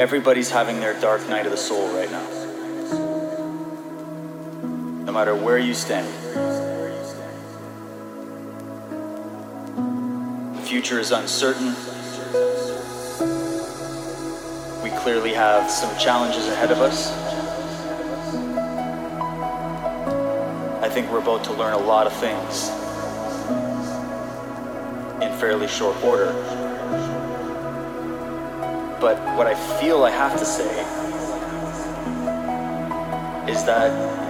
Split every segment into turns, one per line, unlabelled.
Everybody's having their dark night of the soul right now. No matter where you stand. The future is uncertain. We clearly have some challenges ahead of us. I think we're about to learn a lot of things in fairly short order. But what I feel I have to say is that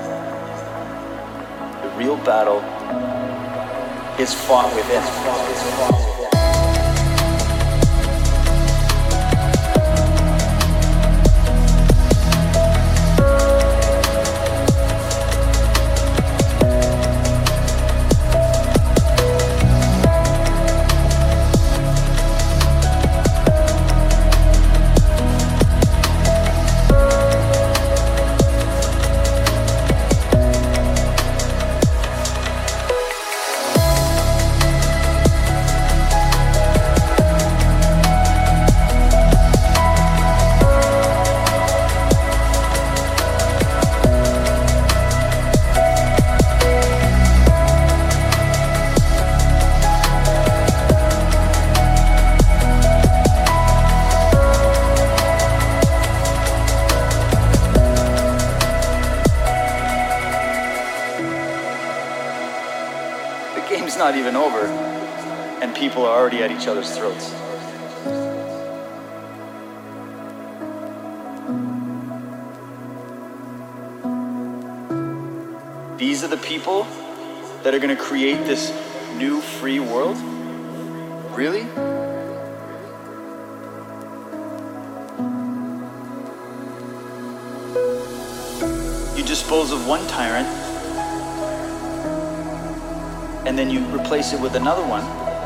the real battle is fought within. Not even over, and people are already at each other's throats. These are the people that are going to create this new free world? Really? You dispose of one tyrant, and then you replace it with another one.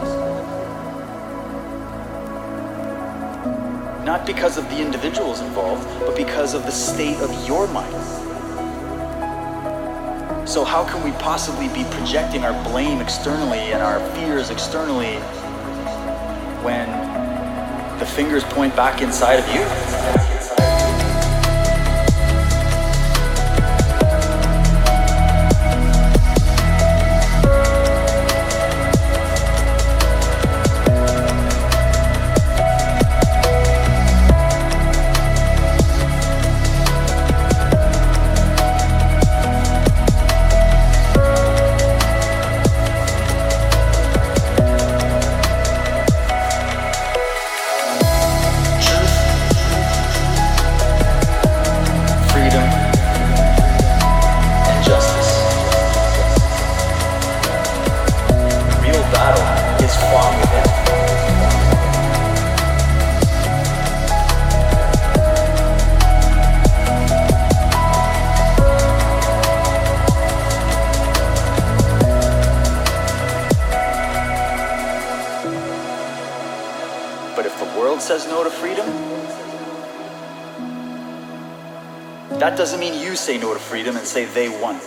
Not because of the individuals involved, but because of the state of your mind. So how can we possibly be projecting our blame externally and our fears externally when the fingers point back inside of you? Says no to freedom, that doesn't mean you say no to freedom and say they won.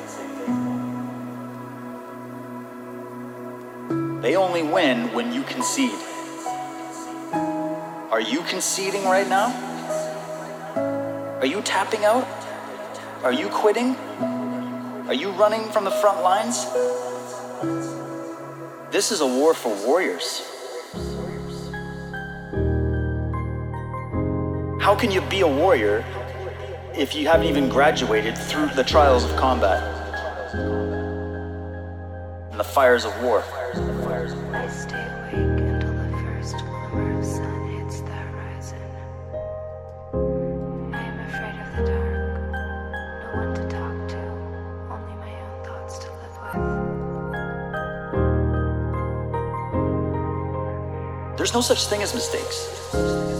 They only win when you concede. Are you conceding right now? Are you tapping out? Are you quitting? Are you running from the front lines? This is a war for warriors. How can you be a warrior if you haven't even graduated through the trials of combat and the fires of war?
I stay awake until the first glimmer of sun hits the horizon. I am afraid of the dark. No one to talk to, only my own thoughts to live with.
There's no such thing as mistakes.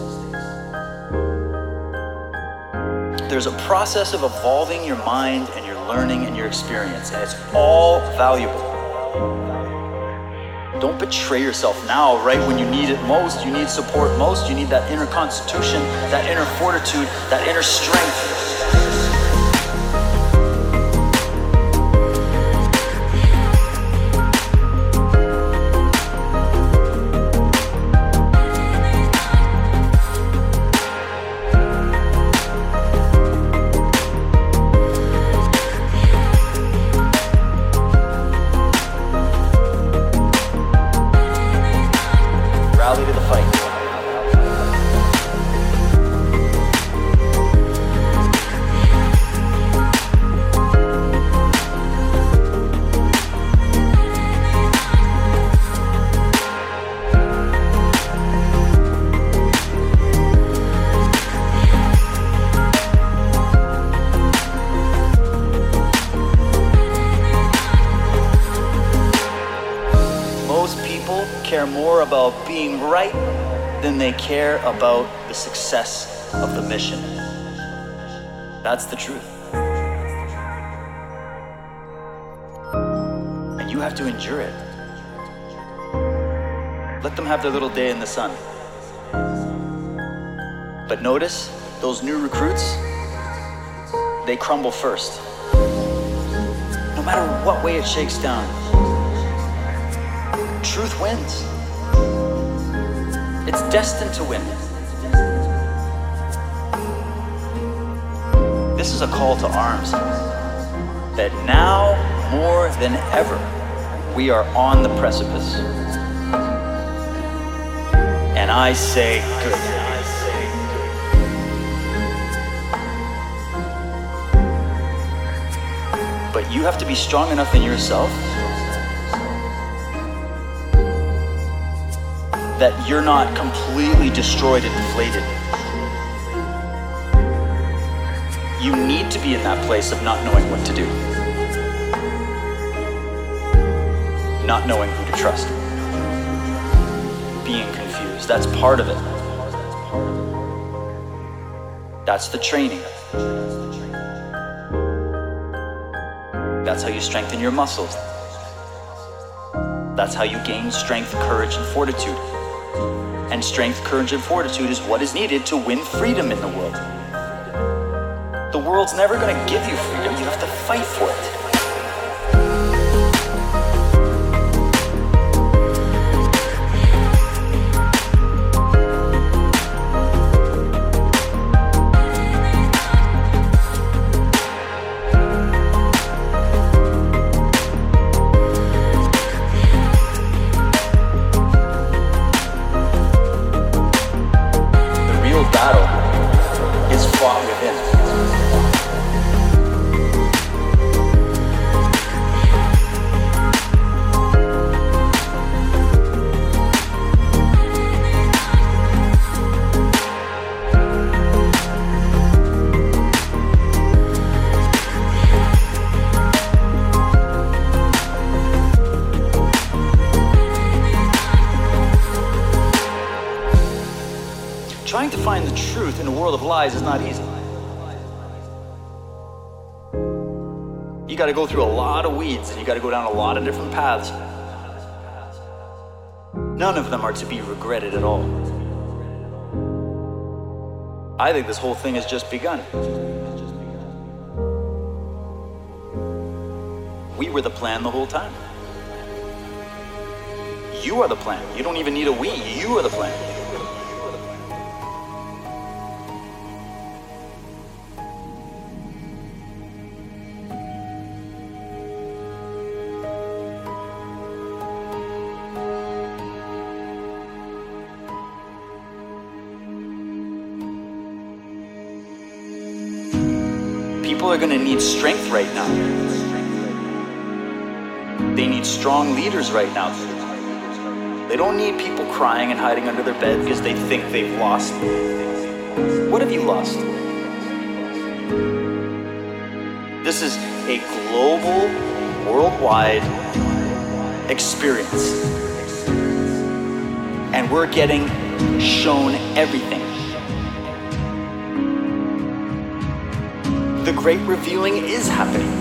There's a process of evolving your mind and your learning and your experience, and it's all valuable. Don't betray yourself now, right when you need it most. You need support most. You need that inner constitution, that inner fortitude, that inner strength. people care more about being right than they care about the success of the mission. That's the truth. And you have to endure it. Let them have their little day in the sun. But notice, those new recruits, they crumble first. No matter what way it shakes down, truth wins. It's destined to win. This is a call to arms. That now, more than ever, we are on the precipice. And I say, good. But you have to be strong enough in yourself that you're not completely destroyed and deflated. You need to be in that place of not knowing what to do. Not knowing who to trust. Being confused, that's part of it. That's the training. That's how you strengthen your muscles. That's how you gain strength, courage, and fortitude. And strength, courage, and fortitude is what is needed to win freedom in the world. The world's never going to give you freedom. You have to fight for it. Trying to find the truth in a world of lies is not easy. You gotta go through a lot of weeds and you gotta go down a lot of different paths. None of them are to be regretted at all. I think this whole thing has just begun. We were the plan the whole time. You are the plan. You don't even need a we. You are the plan. People are going to need strength right now. They need strong leaders right now. They don't need people crying and hiding under their bed because they think they've lost. What have you lost? This is a global, worldwide experience. And we're getting shown everything. The great revealing is happening.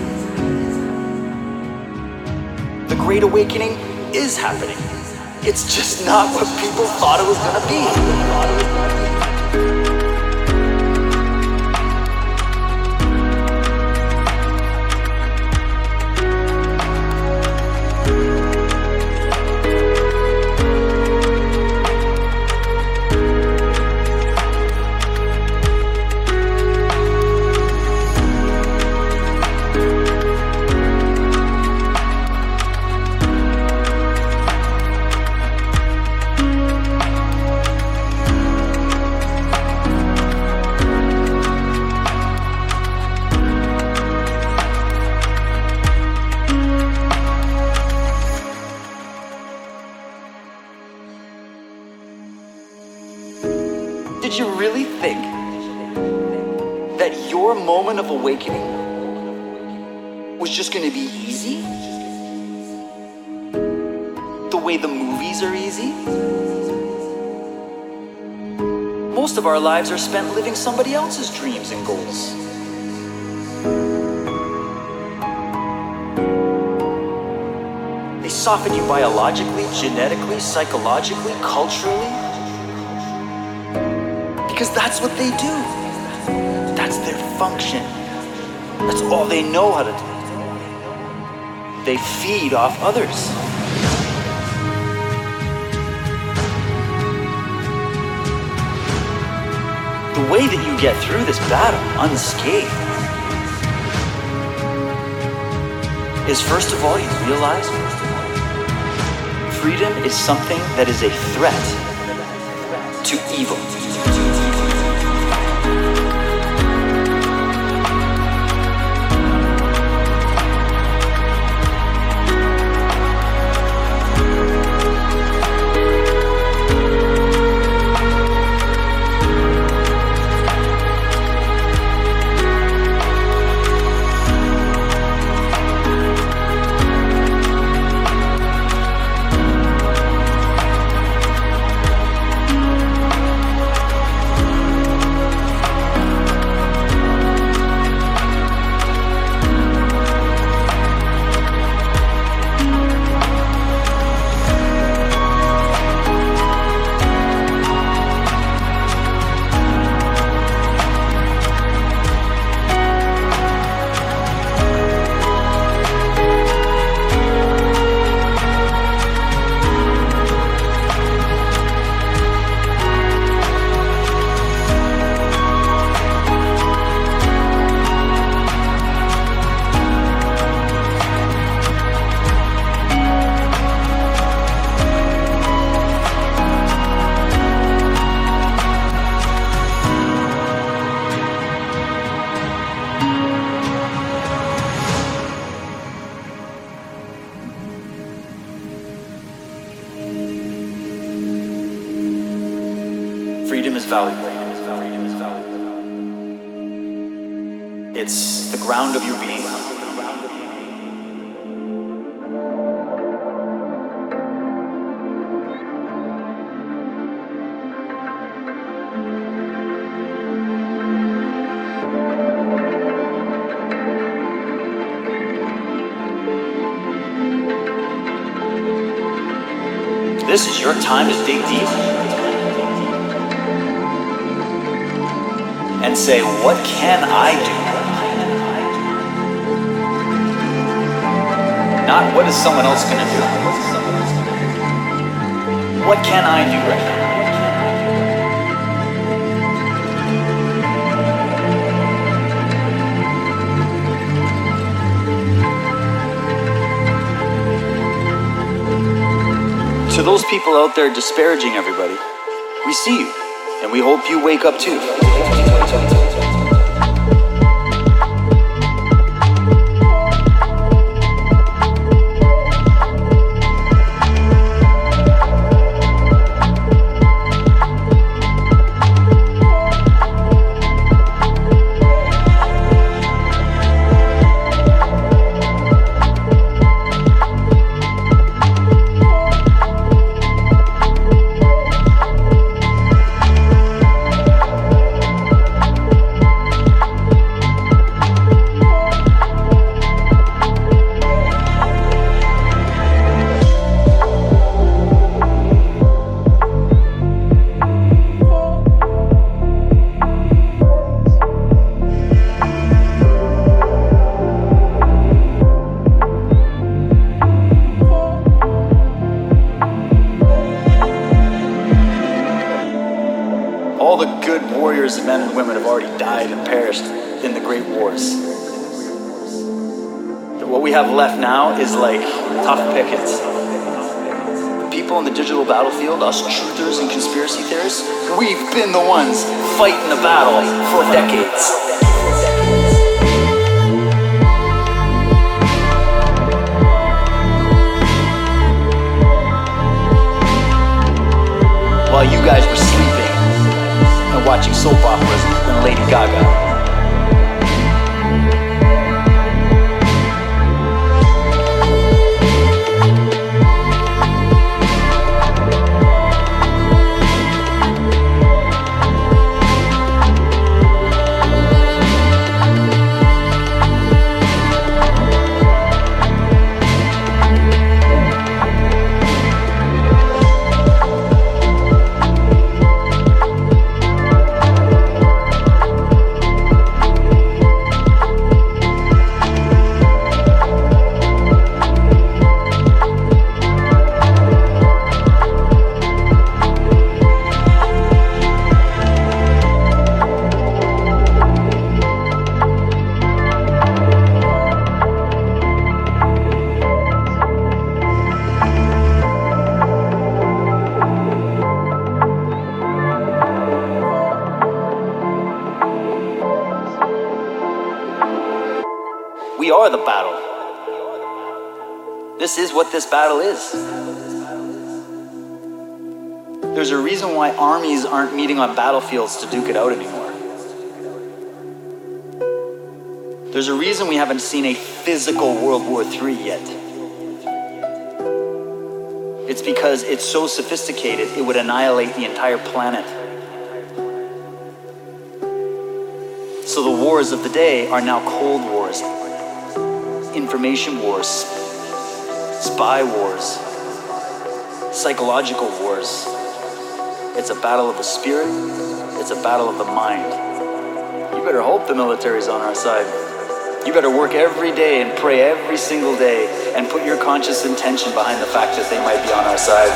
The great awakening is happening. It's just not what people thought it was gonna be. Did you really think that your moment of awakening was just going to be easy? The way the movies are easy? Most of our lives are spent living somebody else's dreams and goals. They soften you biologically, genetically, psychologically, culturally. Because that's what they do. That's their function. That's all they know how to do. They feed off others. The way that you get through this battle unscathed is, first of all, you realize freedom is something that is a threat to evil. Freedom is valuable. It's the ground of your being. This is your time to dig deep and say, what can I do? Not what is someone else gonna do. What can I do right now? To those people out there disparaging everybody, we see you, and we hope you wake up too. All the good warriors and men and women have already died and perished in the great wars. What we have left now is like tough pickings. The people on the digital battlefield, us truthers and conspiracy theorists, we've been the ones fighting the battle for decades. While you guys were sleeping and watching soap operas and Lady Gaga. are the battle. This is what this battle is. There's a reason why armies aren't meeting on battlefields to duke it out anymore. There's a reason we haven't seen a physical World War III yet. It's because it's so sophisticated, it would annihilate the entire planet. So the wars of the day are now cold wars, information wars, spy wars, psychological wars. It's a battle of the spirit, it's a battle of the mind. You better hope the military's on our side. You better work every day and pray every single day and put your conscious intention behind the fact that they might be on our side.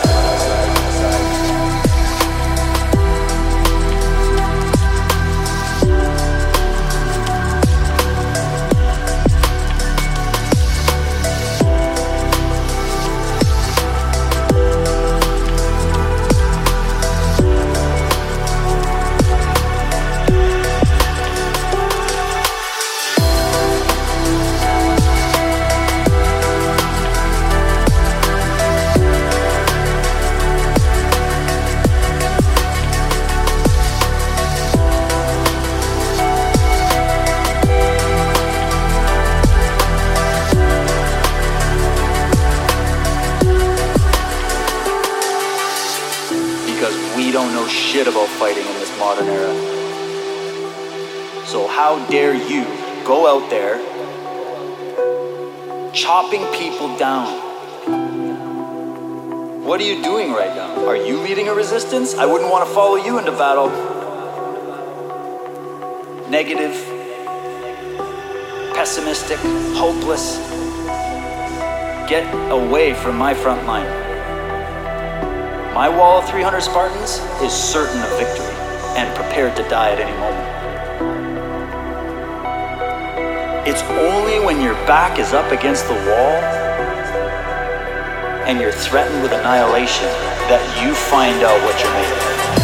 Shit about fighting in this modern era. So how dare you go out there chopping people down? What are you doing right now? Are you leading a resistance? I wouldn't want to follow you into battle. Negative, pessimistic, hopeless. Get away from my front line. My wall of 300 Spartans is certain of victory and prepared to die at any moment. It's only when your back is up against the wall and you're threatened with annihilation that you find out what you're made of.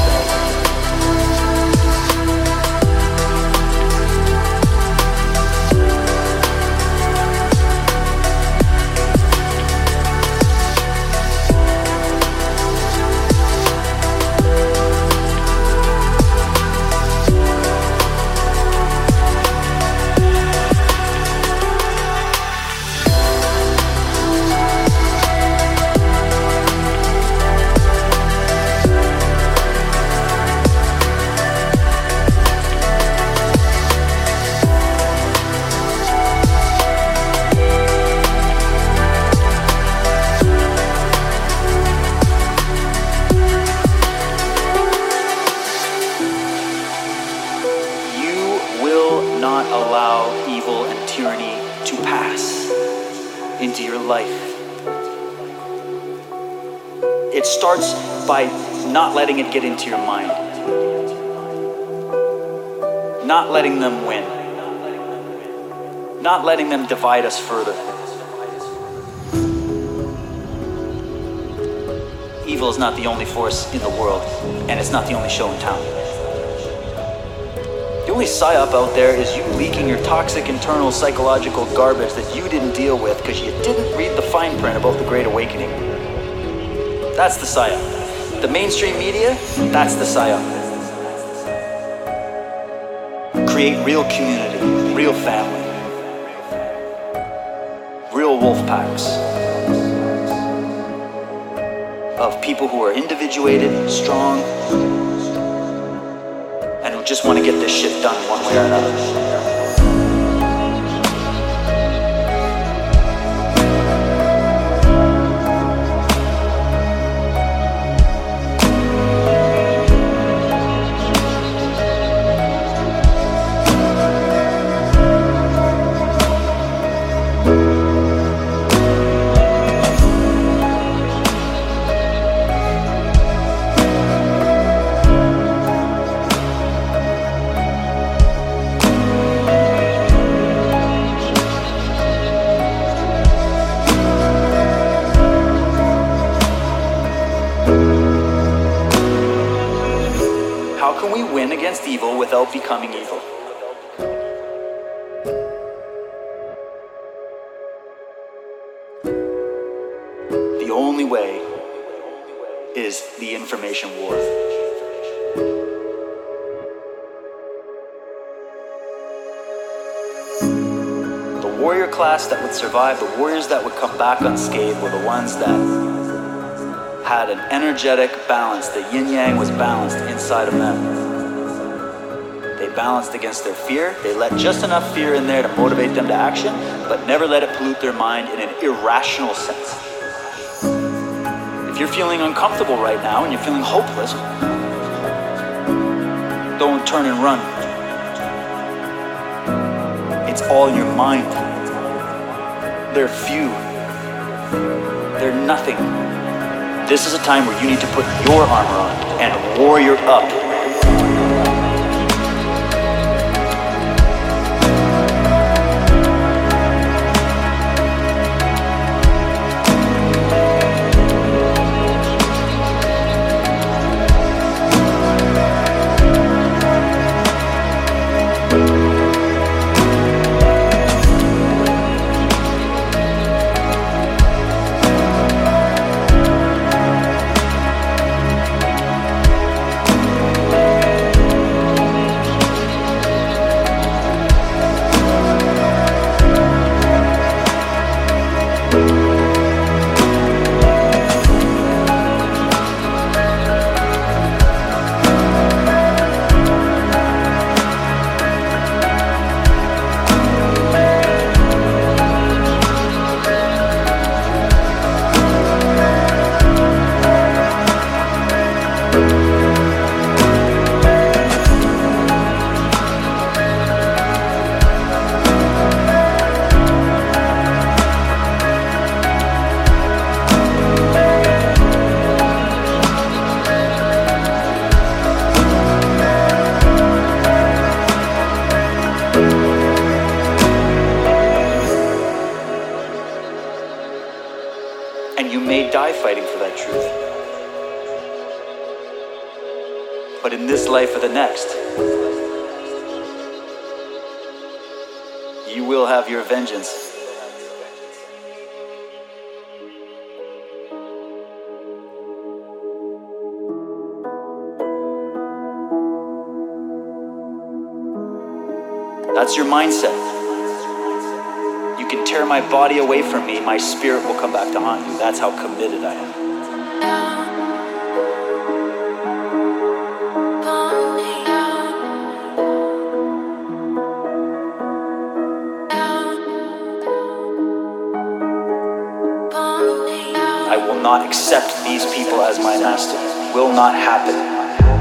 Into your life. It starts by not letting it get into your mind. Not letting them win. Not letting them divide us further. Evil is not the only force in the world, and it's not the only show in town. The only psyop out there is you leaking your toxic internal psychological garbage that you didn't deal with because you didn't read the fine print about the Great Awakening. That's the psyop. The mainstream media, that's the psyop. Create real community, real family, real wolf packs of people who are individuated, strong, and who just want to get this shit done one way or another. How can we win against evil without becoming evil? is the information war. The warrior class that would survive, the warriors that would come back unscathed, were the ones that had an energetic balance. The yin-yang was balanced inside of them. They balanced against their fear. They let just enough fear in there to motivate them to action, but never let it pollute their mind in an irrational sense. If you're feeling uncomfortable right now and you're feeling hopeless, don't turn and run. It's all in your mind. They're few. They're nothing. This is a time where you need to put your armor on and warrior up. And you may die fighting for that truth. But in this life or the next, you will have your vengeance. That's your mindset. You can tear my body away from me, my spirit will come back to haunt you. That's how committed I am. I will not accept these people as my master. Will not happen.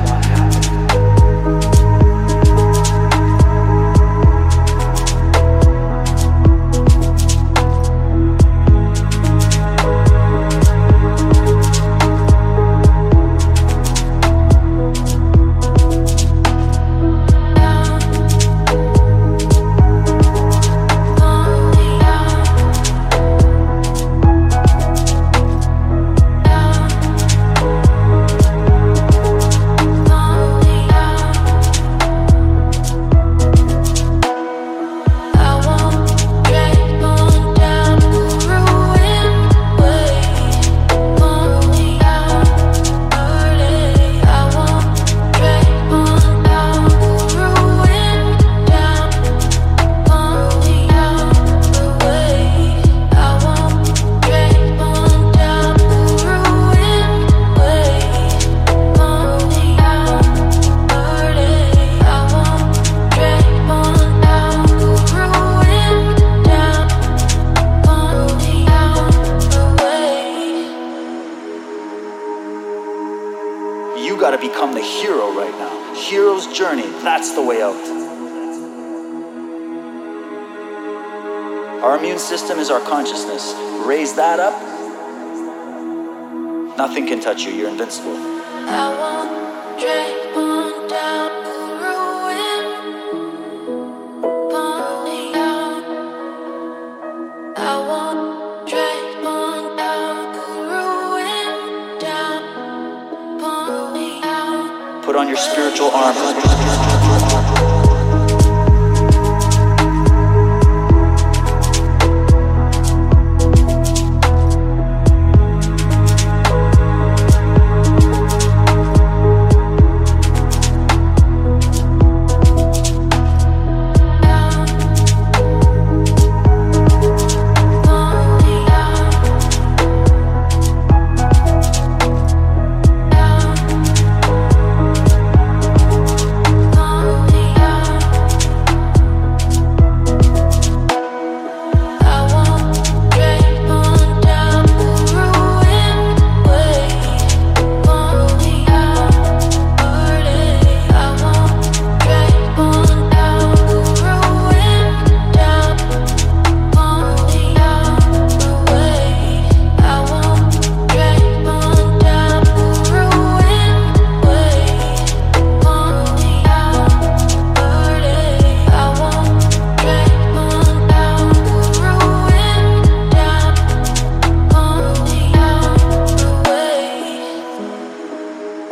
You gotta become the hero right now. Hero's journey, that's the way out. Our immune system is our consciousness. Raise that up, nothing can touch you, you're invincible.
I won't drag on down the ruin, pull me out. I won't drag on down the ruin, down, pull me out.
Put on your spiritual armor.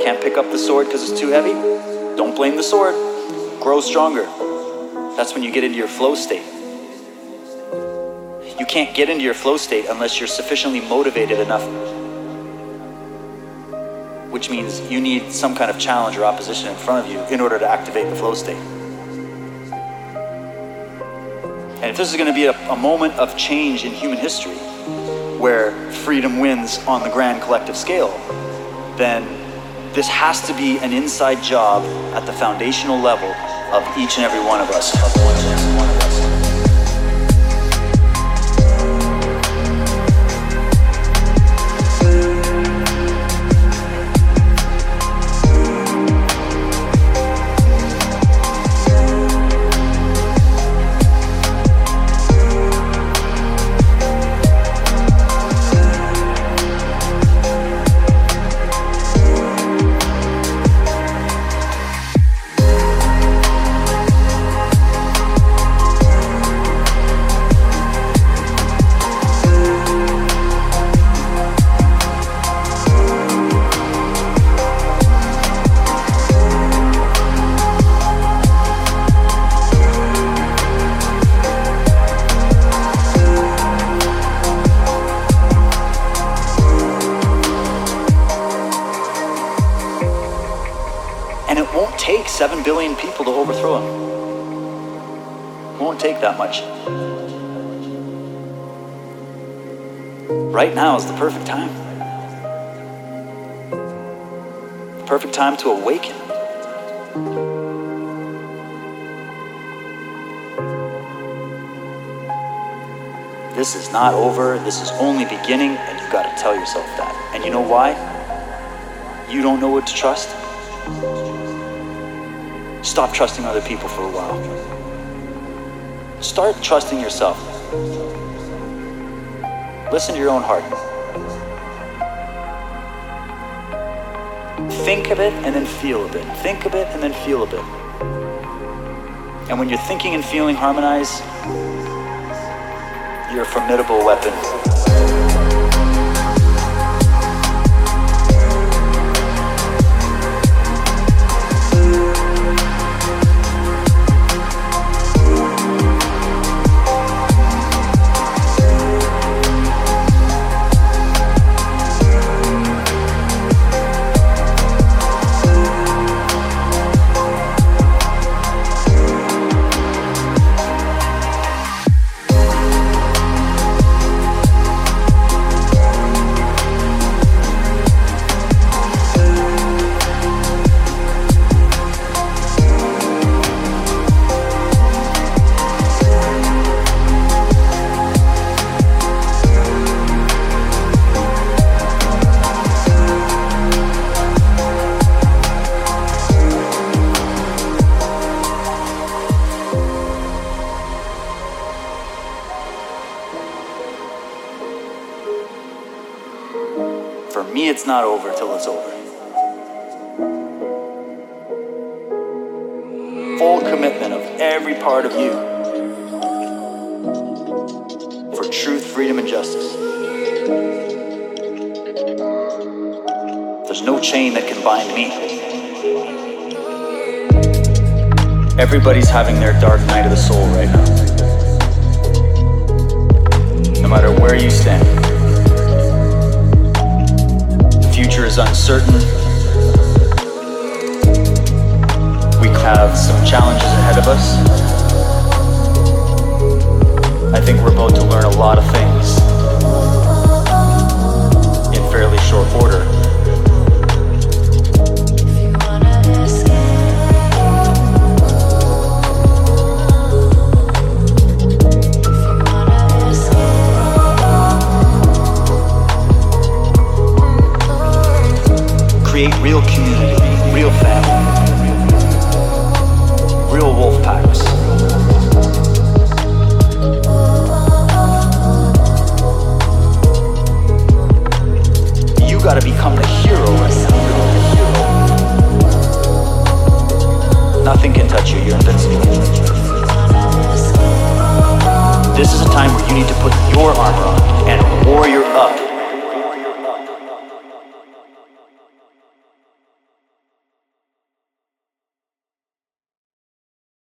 can't pick up the sword because it's too heavy, don't blame the sword. Grow stronger. That's when you get into your flow state. You can't get into your flow state unless you're sufficiently motivated enough, which means you need some kind of challenge or opposition in front of you in order to activate the flow state. And if this is going to be a moment of change in human history, where freedom wins on the grand collective scale, then this has to be an inside job at the foundational level of each and every one of us. And it won't take 7 billion people to overthrow him. It won't take that much. Right now is the perfect time. The perfect time to awaken. This is not over. This is only beginning, and you gotta tell yourself that. And you know why? You don't know what to trust? Stop trusting other people for a while. Start trusting yourself. Listen to your own heart. Think of it and then feel a bit. Think of it and then feel a bit. And when you're thinking and feeling harmonize, you're a formidable weapon. For me, it's not over till it's over. Full commitment of every part of you for truth, freedom, and justice. There's no chain that can bind me. Everybody's having their dark night of the soul right now. No matter where you stand. The future is uncertain. We have some challenges ahead of us. I think we're about to learn a lot of things in fairly short order. Create real community, real family, real wolf packs. You gotta become the hero right now. Nothing can touch you, you're invincible. This is a time where you need to put your armor on.